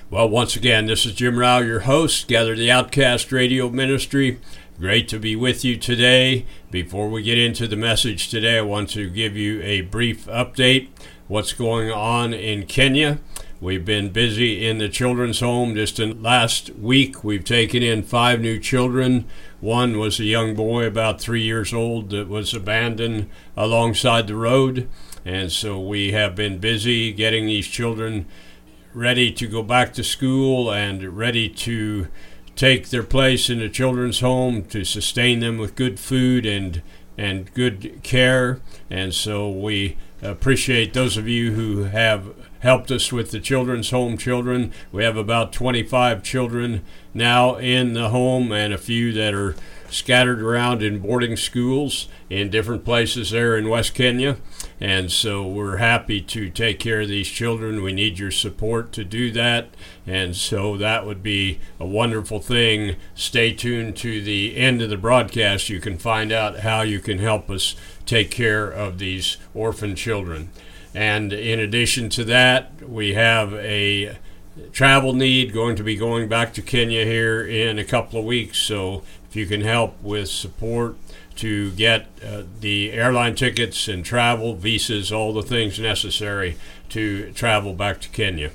Well, once again, this is Jim Rao, your host, Gather the Outcast Radio Ministry. Great to be with you today. Before we get into the message today, I want to give you a brief update. What's going on in Kenya? We've been busy in the children's home. Just in last week, we've taken in 5 new children. One was a young boy about 3 years old that was abandoned alongside the road. And so we have been busy getting these children ready to go back to school and ready to take their place in the children's home, to sustain them with good food and good care. And so we appreciate those of you who have helped us with the children's home children. We have about 25 children now in the home and a few that are scattered around in boarding schools in different places there in West Kenya. And so we're happy to take care of these children. We need your support to do that. And so that would be a wonderful thing. Stay tuned to the end of the broadcast. You can find out how you can help us take care of these orphan children. And in addition to that, we have a travel need, going to be going back to Kenya here in a couple of weeks. So if you can help with support to get the airline tickets and travel, visas, all the things necessary to travel back to Kenya.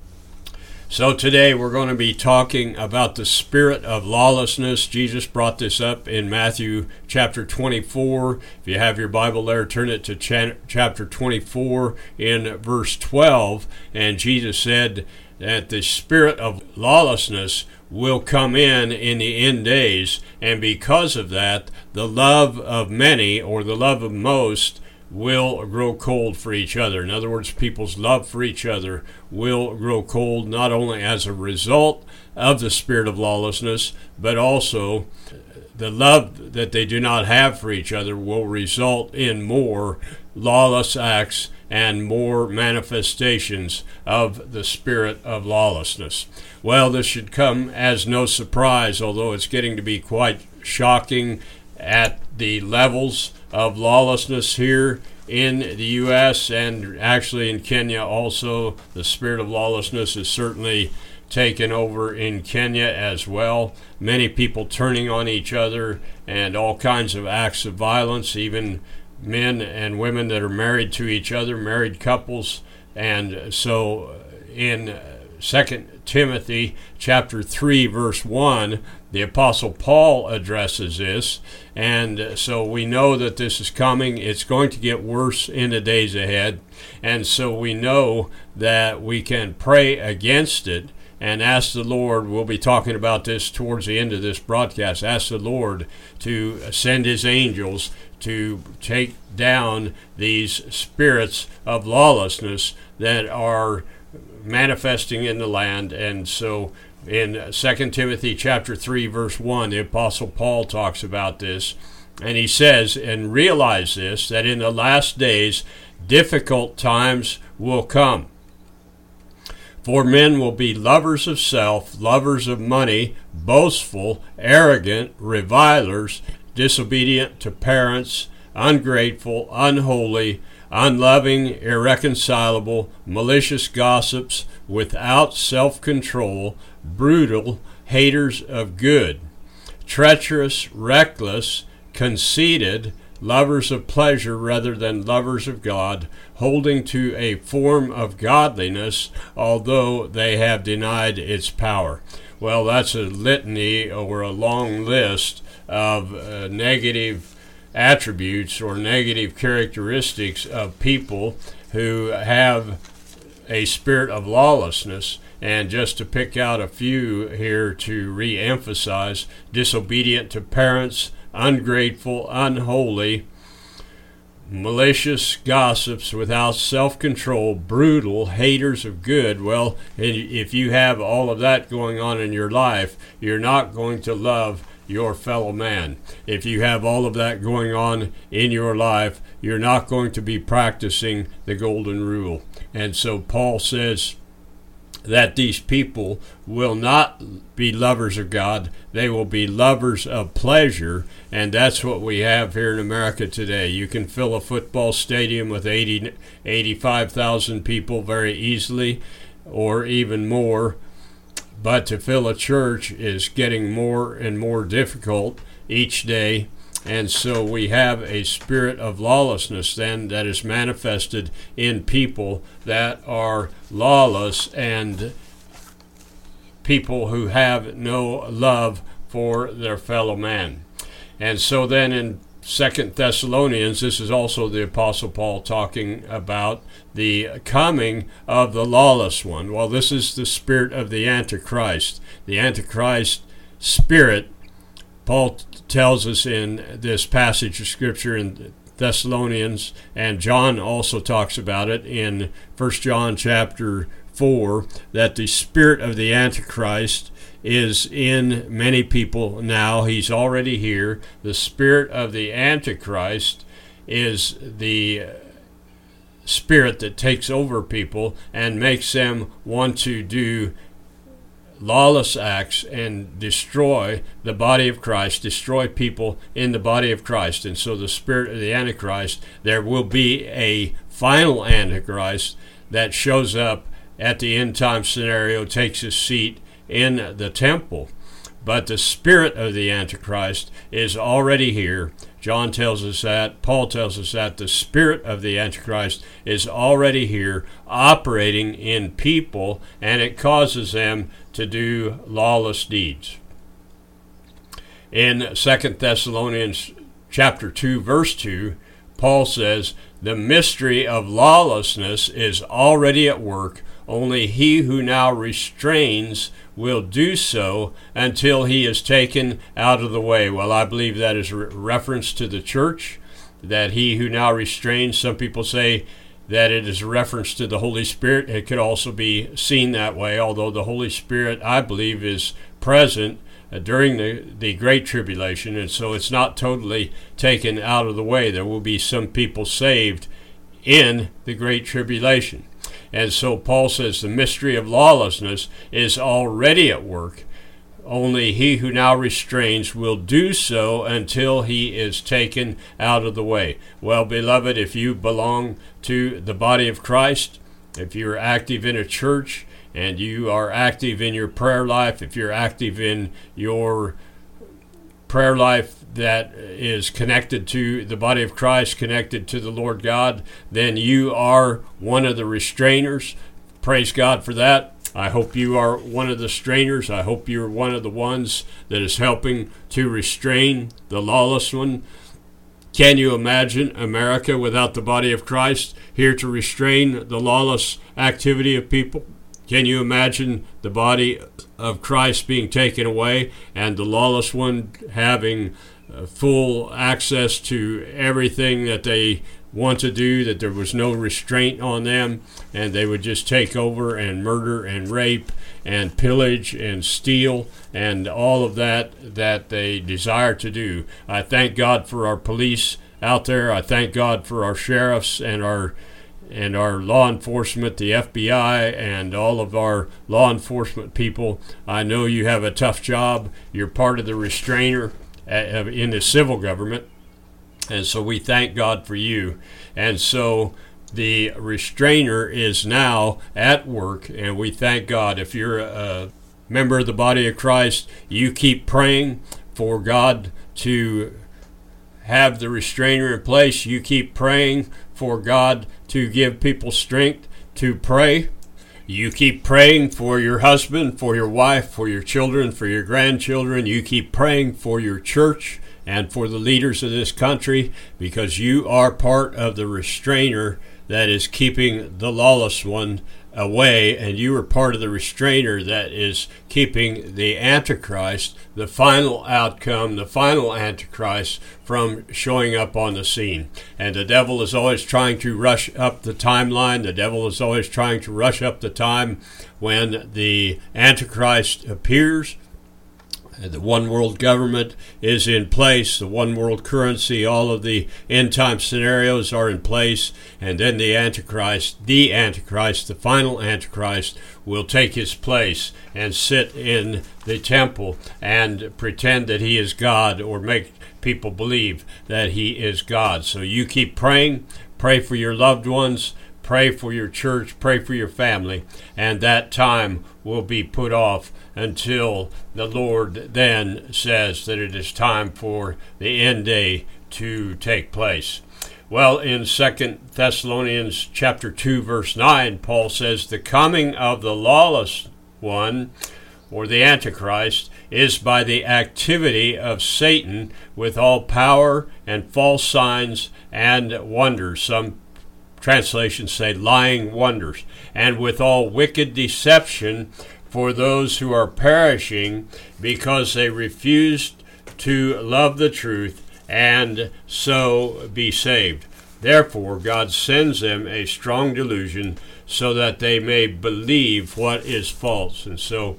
So today we're going to be talking about the spirit of lawlessness. Jesus brought this up in Matthew chapter 24. If you have your Bible there, turn it to chapter 24 in verse 12. And Jesus said that the spirit of lawlessness will come in the end days, and because of that, the love of many, or the love of most, will grow cold for each other. In other words, people's love for each other will grow cold, not only as a result of the spirit of lawlessness, but also the love that they do not have for each other will result in more lawless acts and more manifestations of the spirit of lawlessness. Well, this should come as no surprise, although it's getting to be quite shocking at the levels of lawlessness here in the U.S. and actually in Kenya also. The spirit of lawlessness is certainly taken over in Kenya as well. Many people turning on each other and all kinds of acts of violence, even men and women that are married to each other, married couples. And so in 2 Timothy chapter 3 verse 1, the Apostle Paul addresses this, and so we know that this is coming. It's going to get worse in the days ahead, and so we know that we can pray against it and ask the Lord. We'll be talking about this towards the end of this broadcast. Ask the Lord to send his angels to take down these spirits of lawlessness that are manifesting in the land. And so in 2 Timothy chapter 3 verse 1, the Apostle Paul talks about this, and he says, and realize this, that in the last days difficult times will come. For men will be lovers of self, lovers of money, boastful, arrogant, revilers, disobedient to parents, ungrateful, unholy, unloving, irreconcilable, malicious gossips, without self-control, brutal, haters of good, treacherous, reckless, conceited, lovers of pleasure rather than lovers of God, holding to a form of godliness, although they have denied its power. Well, that's a litany or a long list of negative attributes or negative characteristics of people who have a spirit of lawlessness. And just to pick out a few here to re-emphasize: disobedient to parents, ungrateful, unholy, malicious gossips, without self-control, brutal, haters of good. Well, if you have all of that going on in your life, you're not going to love your fellow man. If you have all of that going on in your life, you're not going to be practicing the golden rule. And so Paul says that these people will not be lovers of God. They will be lovers of pleasure, and that's what we have here in America today. You can fill a football stadium with 85,000 people very easily, or even more, but to fill a church is getting more and more difficult each day. And so we have a spirit of lawlessness then that is manifested in people that are lawless and people who have no love for their fellow man. And so then in 2 Thessalonians, this is also the Apostle Paul talking about the coming of the lawless one. Well, this is the spirit of the Antichrist. The Antichrist spirit, Paul tells us in this passage of Scripture in Thessalonians, and John also talks about it in 1 John chapter 4, that the spirit of the Antichrist is in many people now. He's already here. The spirit of the Antichrist is the spirit that takes over people and makes them want to do lawless acts and destroy the body of Christ, destroy people in the body of Christ. And so the spirit of the Antichrist, there will be a final Antichrist that shows up at the end time scenario, takes his seat in the temple. But the spirit of the Antichrist is already here. John tells us that. Paul tells us that the spirit of the Antichrist is already here, operating in people, and it causes them to do lawless deeds. In 2 Thessalonians chapter 2, verse 2, Paul says, "The mystery of lawlessness is already at work. Only he who now restrains will do so until he is taken out of the way." Well, I believe that is a reference to the church, that he who now restrains. Some people say that it is a reference to the Holy Spirit. It could also be seen that way, although the Holy Spirit, I believe, is present during the Great Tribulation, and so it's not totally taken out of the way. There will be some people saved in the Great Tribulation. And so Paul says the mystery of lawlessness is already at work. Only he who now restrains will do so until he is taken out of the way. Well, beloved, if you belong to the body of Christ, if you're active in a church and you are active in your prayer life, if you're active in your prayer life that is connected to the body of Christ, connected to the Lord God, then you are one of the restrainers. Praise God for that. I hope you are one of the strainers. I hope you're one of the ones that is helping to restrain the lawless one. Can you imagine America without the body of Christ here to restrain the lawless activity of people? Can you imagine the body of Christ being taken away and the lawless one having full access to everything that they want to do, that there was no restraint on them, and they would just take over and murder and rape and pillage and steal and all of that they desire to do? I thank God for our police out there. I thank God for our sheriffs and our law enforcement, the FBI, and all of our law enforcement people. I know you have a tough job. You're part of the restrainer in the civil government, and so we thank God for you. And so the restrainer is now at work, and we thank God. If you're a member of the body of Christ, you keep praying for God to have the restrainer in place. You keep praying for God to give people strength to pray. You keep praying for your husband, for your wife, for your children, for your grandchildren. You keep praying for your church and for the leaders of this country, because you are part of the restrainer that is keeping the lawless one away, and you are part of the restrainer that is keeping the Antichrist, the final outcome, the final Antichrist, from showing up on the scene. And the devil is always trying to rush up the timeline. The devil is always trying to rush up the time when the Antichrist appears. The one world government is in place, the one world currency, all of the end time scenarios are in place, and then the Antichrist, the final Antichrist, will take his place and sit in the temple and pretend that he is God, or make people believe that he is God. So you keep praying, pray for your loved ones, pray for your church, pray for your family, and that time will be put off until the Lord then says that it is time for the end day to take place. Well, in 2 Thessalonians chapter 2, verse 9, Paul says, the coming of the lawless one, or the Antichrist, is by the activity of Satan with all power and false signs and wonders. Some translations say lying wonders, and with all wicked deception for those who are perishing because they refused to love the truth and so be saved. Therefore, God sends them a strong delusion so that they may believe what is false. And so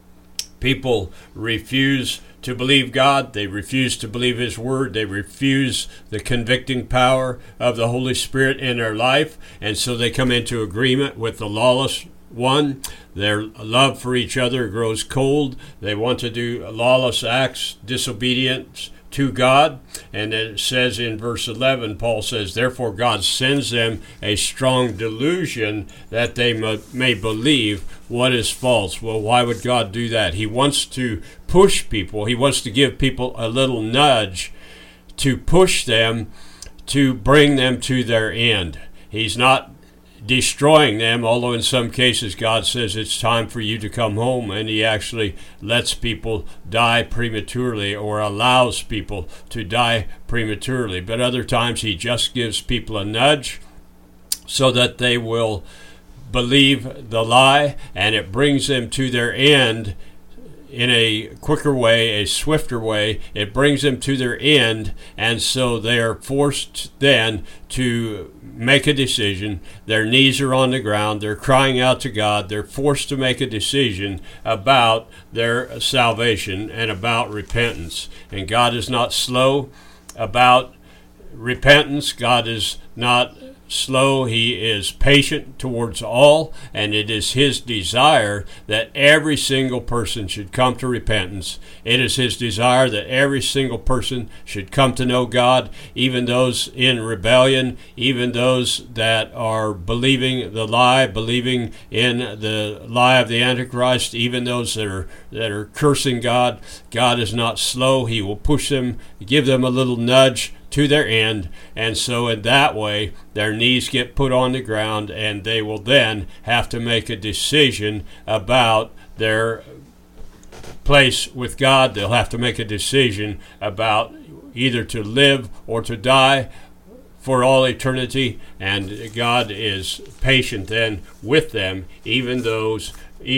people refuse to believe God. They refuse to believe His Word. They refuse the convicting power of the Holy Spirit in their life. And so they come into agreement with the lawless one. Their love for each other grows cold. They want to do lawless acts, disobedience to God. And it says in verse 11, Paul says, therefore God sends them a strong delusion that they may believe what is false. Well, why would God do that? He wants to push people. He wants to give people a little nudge to push them, to bring them to their end. He's not destroying them, although in some cases God says it's time for you to come home, and He actually lets people die prematurely or allows people to die prematurely. But other times He just gives people a nudge so that they will believe the lie, and it brings them to their end in a quicker way, a swifter way. It brings them to their end, and so they are forced then to make a decision. Their knees are on the ground. They're crying out to God. They're forced to make a decision about their salvation and about repentance. And God is not slow about repentance. God is not slow. He is patient towards all, and it is His desire that every single person should come to repentance. It is His desire that every single person should come to know God, even those in rebellion, even those that are believing the lie, believing in the lie of the Antichrist, even those that are cursing God. God is not slow. He will push them, give them a little nudge to their end, and so in that way their knees get put on the ground, and they will then have to make a decision about their place with God. They'll have to make a decision about either to live or to die for all eternity, and God is patient then with them, even those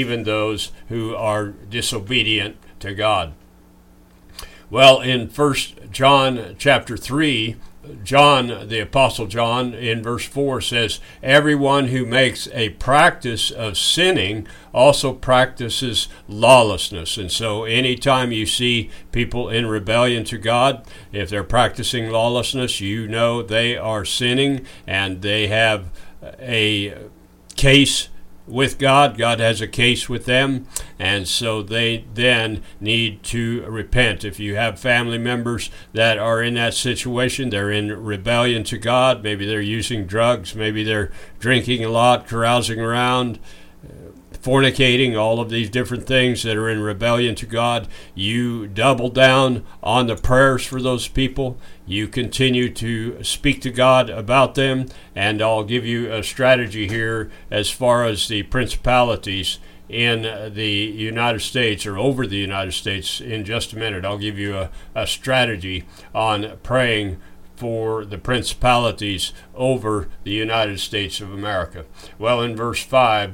who are disobedient to God. Well, in 1 John chapter 3, John, the Apostle John, in verse 4 says, everyone who makes a practice of sinning also practices lawlessness. And so anytime you see people in rebellion to God, if they're practicing lawlessness, you know they are sinning, and they have a case with God. God has a case with them, and so they then need to repent. If you have family members that are in that situation, they're in rebellion to God, maybe they're using drugs, maybe they're drinking a lot, carousing around, fornicating, all of these different things that are in rebellion to God, you double down on the prayers for those people. You continue to speak to God about them, and I'll give you a strategy here as far as the principalities in the United States or over the United States in just a minute. I'll give you a strategy on praying for the principalities over the United States of America. Well, in verse 5,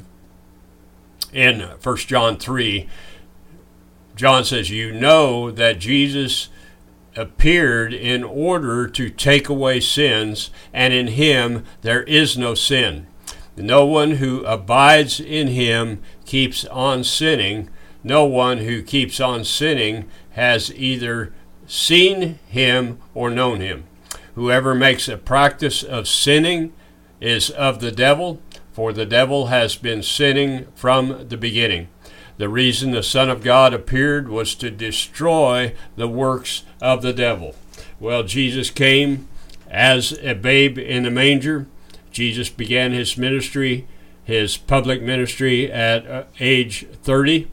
in 1 John 3, John says, you know that Jesus appeared in order to take away sins, and in Him there is no sin. No one who abides in Him keeps on sinning. No one who keeps on sinning has either seen Him or known Him. Whoever makes a practice of sinning is of the devil, for the devil has been sinning from the beginning. The reason the Son of God appeared was to destroy the works of the devil. Well, Jesus came as a babe in the manger Jesus began his ministry, his public ministry, at age 30.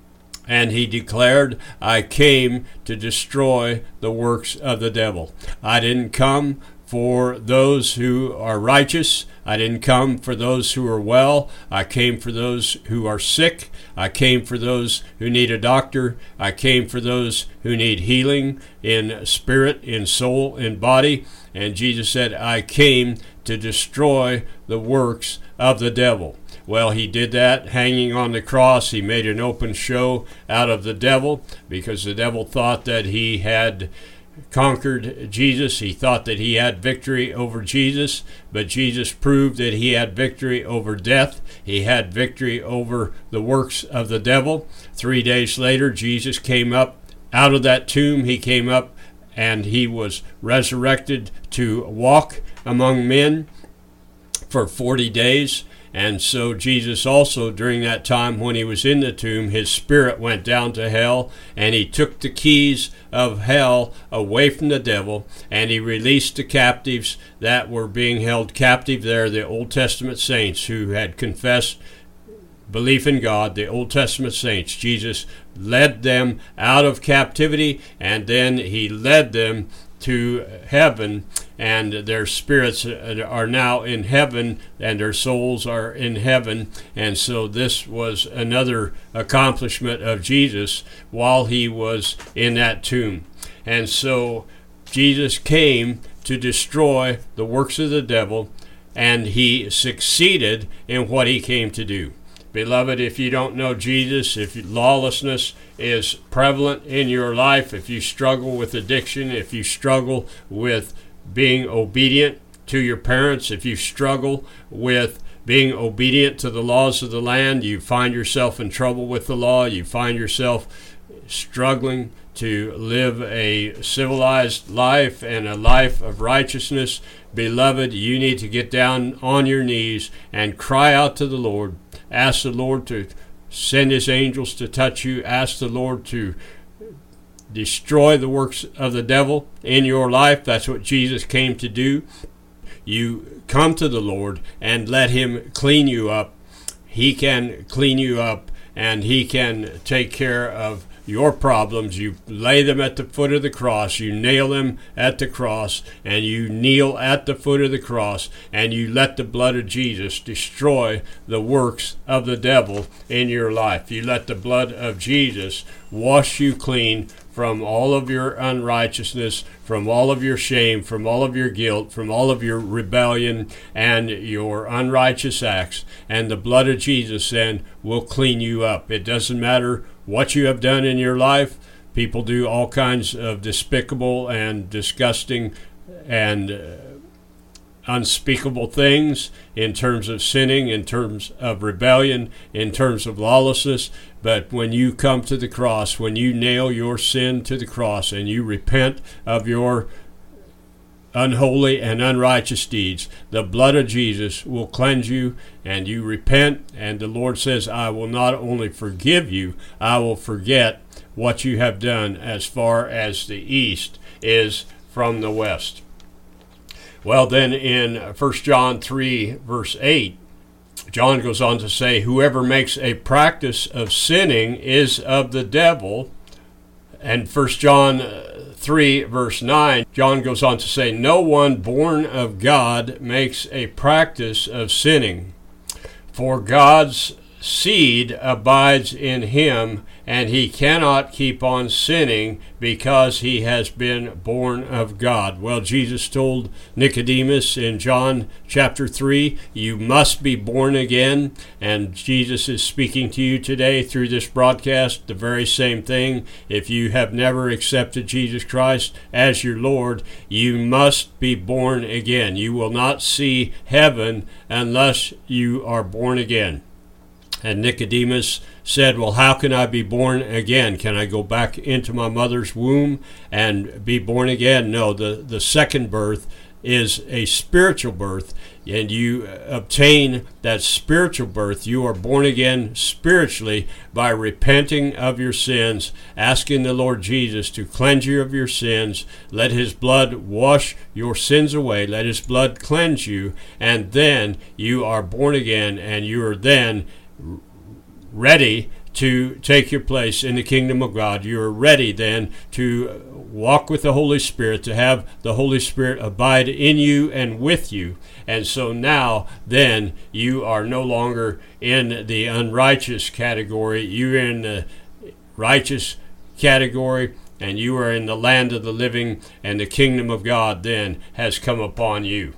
And he declared, I came to destroy the works of the devil. I didn't come for those who are righteous. I didn't come for those who are well. I came for those who are sick. I came for those who need a doctor. I came for those who need healing in spirit, in soul, in body. And Jesus said, I came to destroy the works of the devil. Well, he did that hanging on the cross. He made an open show out of the devil because the devil thought that he had conquered Jesus. He thought that he had victory over Jesus, but Jesus proved that he had victory over death. He had victory over the works of the devil. 3 days later, Jesus came up out of that tomb. He came up and he was resurrected to walk among men for 40 days. And so Jesus also, during that time when he was in the tomb, his spirit went down to hell, and he took the keys of hell away from the devil, and he released the captives that were being held captive there, the Old Testament saints who had confessed belief in God, the Old Testament saints. Jesus led them out of captivity, and then he led them to heaven, and their spirits are now in heaven, and their souls are in heaven. And so this was another accomplishment of Jesus while he was in that tomb. And so Jesus came to destroy the works of the devil, and he succeeded in what he came to do. Beloved, if you don't know Jesus, if lawlessness is prevalent in your life, if you struggle with addiction, if you struggle with being obedient to your parents, if you struggle with being obedient to the laws of the land, you find yourself in trouble with the law, you find yourself struggling to live a civilized life and a life of righteousness, beloved, you need to get down on your knees and cry out to the Lord. Ask the Lord to send his angels to touch you. Ask the Lord to destroy the works of the devil in your life. That's what Jesus came to do. You come to the Lord and let him clean you up. He can clean you up, and he can take care of your problems. You lay them at the foot of the cross, you nail them at the cross, and you kneel at the foot of the cross, and you let the blood of Jesus destroy the works of the devil in your life. You let the blood of Jesus wash you clean from all of your unrighteousness, from all of your shame, from all of your guilt, from all of your rebellion and your unrighteous acts. And the blood of Jesus then will clean you up. It doesn't matter what you have done in your life. People do all kinds of despicable and disgusting and unspeakable things in terms of sinning, in terms of rebellion, in terms of lawlessness. But when you come to the cross, when you nail your sin to the cross and you repent of your unholy and unrighteous deeds, the blood of Jesus will cleanse you, and you repent, and the Lord says, I will not only forgive you, I will forget what you have done as far as the east is from the west. Well, then in 1 John 3, verse 8, John goes on to say, whoever makes a practice of sinning is of the devil. And 1 John 3, verse 9, John goes on to say, no one born of God makes a practice of sinning, for God's seed abides in him, and he cannot keep on sinning because he has been born of God. Well, Jesus told Nicodemus in John chapter 3, you must be born again. And Jesus is speaking to you today through this broadcast, the very same thing. If you have never accepted Jesus Christ as your Lord, you must be born again. You will not see heaven unless you are born again. And Nicodemus said, well, how can I be born again? Can I go back into my mother's womb and be born again? No, the second birth is a spiritual birth, and you obtain that spiritual birth. You are born again spiritually by repenting of your sins, asking the Lord Jesus to cleanse you of your sins. Let his blood wash your sins away. Let his blood cleanse you, and then you are born again, and you are then ready to take your place in the kingdom of God. You are ready then to walk with the Holy Spirit, to have the Holy Spirit abide in you and with you. And so now then you are no longer in the unrighteous category. You're in the righteous category, and you are in the land of the living, and the kingdom of God then has come upon you.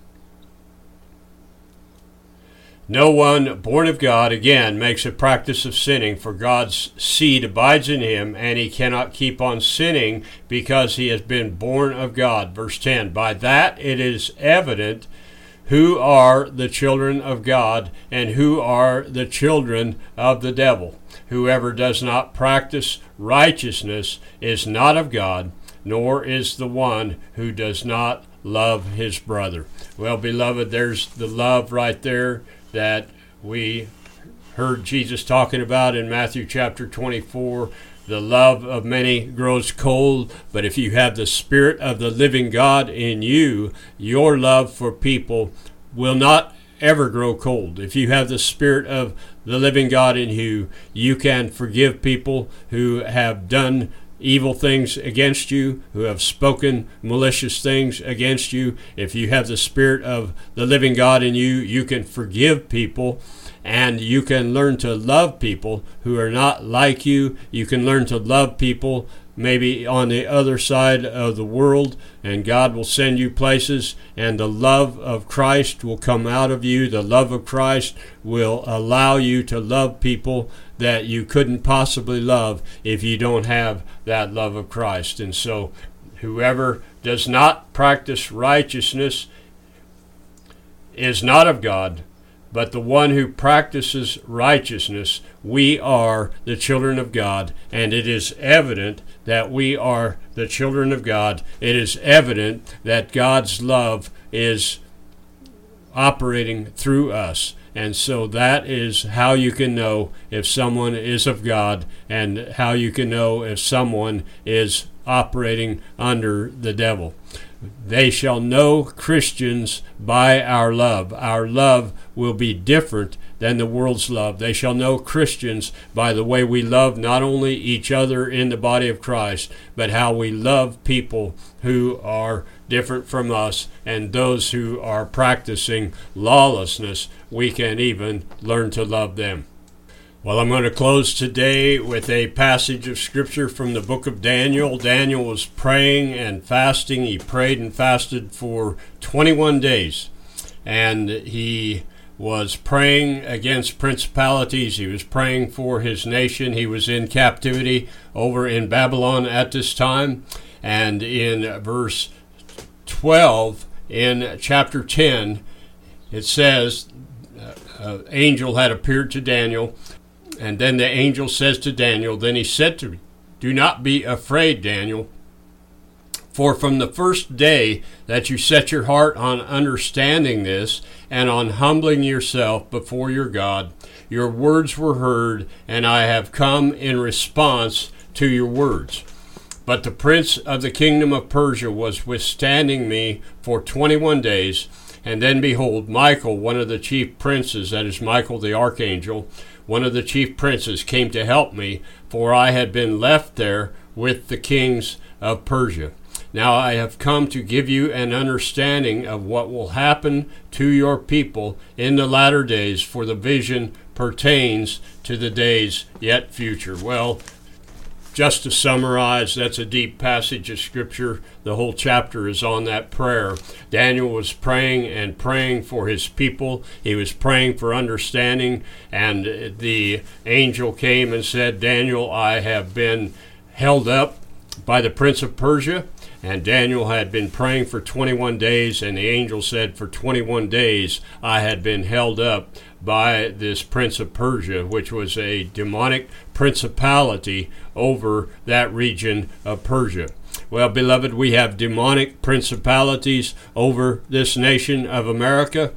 No one born of God, again, makes a practice of sinning, for God's seed abides in him, and he cannot keep on sinning because he has been born of God. Verse 10, by that it is evident who are the children of God and who are the children of the devil. Whoever does not practice righteousness is not of God, nor is the one who does not love his brother. Well, beloved, there's the love right there that we heard Jesus talking about in Matthew chapter 24. The love of many grows cold, but if you have the Spirit of the living God in you, your love for people will not ever grow cold. If you have the Spirit of the living God in you, you can forgive people who have done evil things against you, who have spoken malicious things against you. If you have the Spirit of the living God in you, you can forgive people, and you can learn to love people who are not like you. You can learn to love people maybe on the other side of the world, and God will send you places, and the love of Christ will come out of you. The love of Christ will allow you to love people that you couldn't possibly love if you don't have that love of Christ. And so whoever does not practice righteousness is not of God, but the one who practices righteousness. We are the children of God, and it is evident that we are the children of God. It is evident that God's love is operating through us. And so that is how you can know if someone is of God, and how you can know if someone is operating under the devil. They shall know Christians by our love. Our love will be different than the world's love. They shall know Christians by the way we love not only each other in the body of Christ, but how we love people who are different from us, and those who are practicing lawlessness. We can even learn to love them. Well, I'm going to close today with a passage of Scripture from the book of Daniel. Daniel was praying and fasting. He prayed and fasted for 21 days. And he was praying against principalities. He was praying for his nation. He was in captivity over in Babylon at this time. And in verse 12 in chapter 10, it says, an angel had appeared to Daniel. And then the angel says to Daniel, then he said to me, do not be afraid, Daniel, for from the first day that you set your heart on understanding this and on humbling yourself before your God, your words were heard, and I have come in response to your words. But the prince of the kingdom of Persia was withstanding me for 21 days, and then behold, Michael, one of the chief princes, that is Michael the archangel, one of the chief princes, came to help me, for I had been left there with the kings of Persia. Now I have come to give you an understanding of what will happen to your people in the latter days, for the vision pertains to the days yet future. Well, just to summarize, that's a deep passage of Scripture. The whole chapter is on that prayer. Daniel was praying and praying for his people. He was praying for understanding, and the angel came and said, Daniel, I have been held up by the prince of Persia. And Daniel had been praying for 21 days, and the angel said, for 21 days I had been held up by this Prince of Persia, which was a demonic principality over that region of Persia. Well, beloved, we have demonic principalities over this nation of America.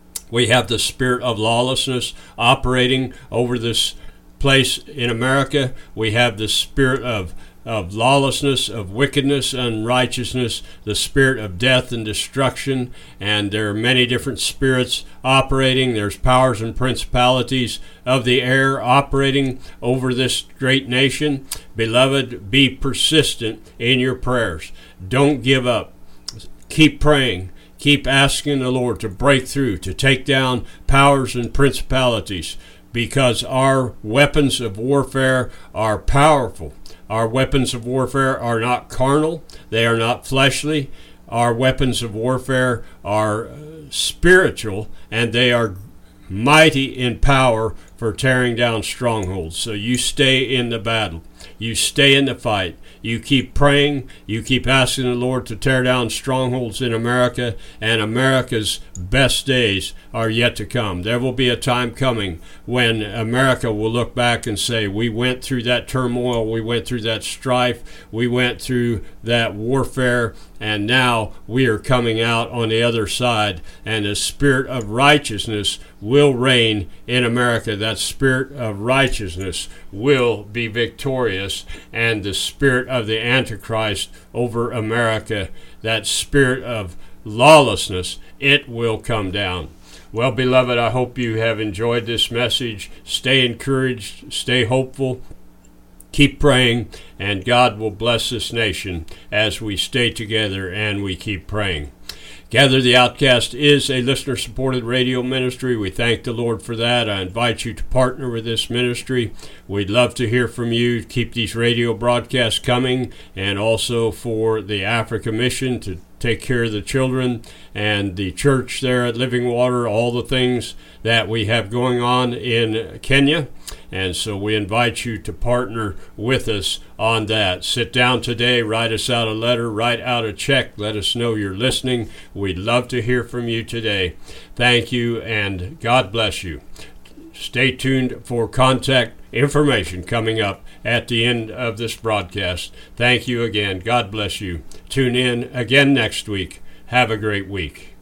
We have the spirit of lawlessness operating over this place in America. We have the spirit of lawlessness, of wickedness, unrighteousness, the spirit of death and destruction, and there are many different spirits operating. There's powers and principalities of the air operating over this great nation. Beloved, be persistent in your prayers. Don't give up. Keep praying. Keep asking the Lord to break through, to take down powers and principalities, because our weapons of warfare are powerful. Our weapons of warfare are not carnal. They are not fleshly. Our weapons of warfare are spiritual, and they are mighty in power for tearing down strongholds. So you stay in the battle. You stay in the fight. You keep praying. You keep asking the Lord to tear down strongholds in America, and America's best days are yet to come. There will be a time coming when America will look back and say, we went through that turmoil, we went through that strife, we went through that warfare, and now we are coming out on the other side, and the spirit of righteousness will reign in America. That spirit of righteousness will be victorious, and the spirit of the Antichrist over America, that spirit of lawlessness, it will come down. Well, beloved, I hope you have enjoyed this message. Stay encouraged, stay hopeful, keep praying, and God will bless this nation as we stay together and we keep praying. Gather the Outcast is a listener-supported radio ministry. We thank the Lord for that. I invite you to partner with this ministry. We'd love to hear from you. Keep these radio broadcasts coming, and also for the Africa Mission to take care of the children and the church there at Living Water, all the things that we have going on in Kenya. And so we invite you to partner with us on that. Sit down today, write us out a letter, write out a check, let us know you're listening. We'd love to hear from you today. Thank you, and God bless you. Stay tuned for contact information coming up at the end of this broadcast. Thank you again. God bless you. Tune in again next week. Have a great week.